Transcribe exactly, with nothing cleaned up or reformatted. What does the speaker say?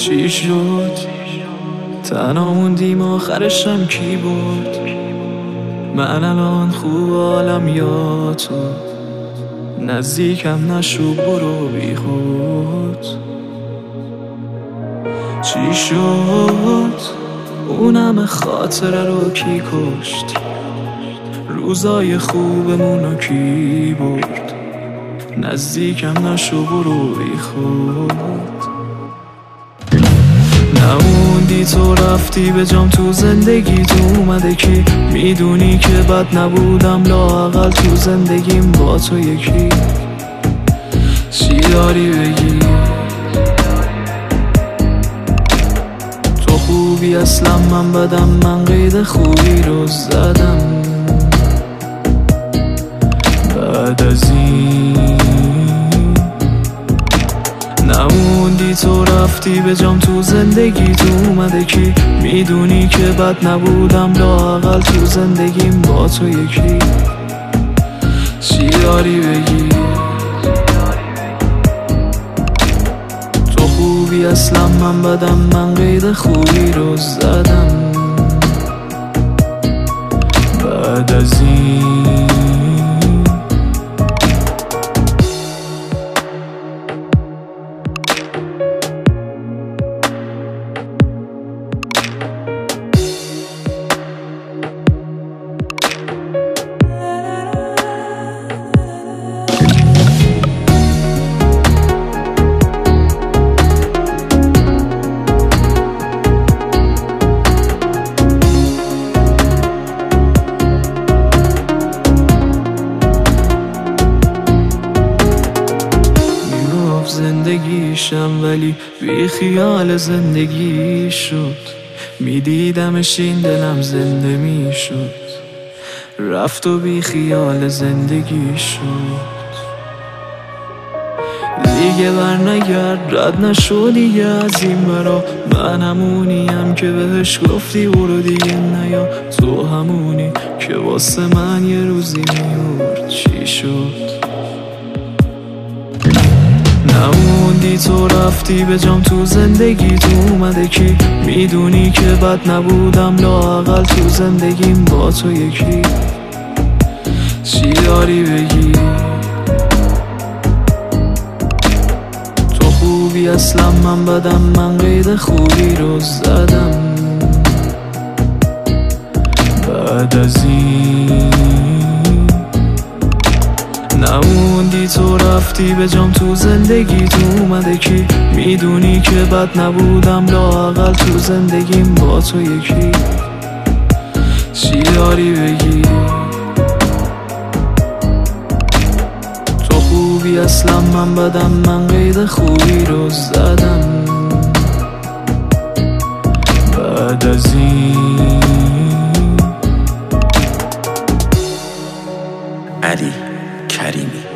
چی شد؟ تنها موندیم آخرشم کی بود؟ من الان خوب حالم یا تو؟ نزدیکم نشو برو بی خود. چی شد؟ اونم خاطره رو کی کشت؟ روزای خوبمونو کی برد؟ نزدیکم نشو برو بی خود. نموندی تو رفتی به جام تو زندگی تو اومده کی؟ میدونی که بد نبودم لااقل تو زندگیم با تو یکی. چی داری بگی؟ تو خوبی اصلا من بدم، من قید خوبی رو زدم. بعد از این نموندی تو رفتی به جام تو زندگی تو اومده کی؟ میدونی که بد نبودم لااقل تو زندگیم با تو یکی. چی داری بگی؟ تو خوبی اصلا من بدم، من قید خوبی رو زدم. بعد از این زندگیشم ولی بی خیال زندگی شد. میدیدمش این دلم زنده میشد، رفت و بی خیال زندگی شد. دیگه بر نگرد، رد نشو دیگه از این برا. من همونیم که بهش گفتی برو دیگه نیا. تو همونی که واسه من یه روزی میورد. چی شد؟ نموندی تو رفتی به جام تو زندگی تو اومده کی؟ میدونی که بد نبودم لااقل تو زندگیم با تو یکی. چی داری بگی؟ تو خوبی اصلا من بدم، من قید خوبی رو زدم. بعد از این نموندی تو رفتی به جام تو زندگی تو اومده کی؟ میدونی که بد نبودم لااقل تو زندگیم با تو یکی. چی داری بگی؟ تو خوبی اصلا من بدم، من قید خوبی رو زدم. بعد از این علی کریمی.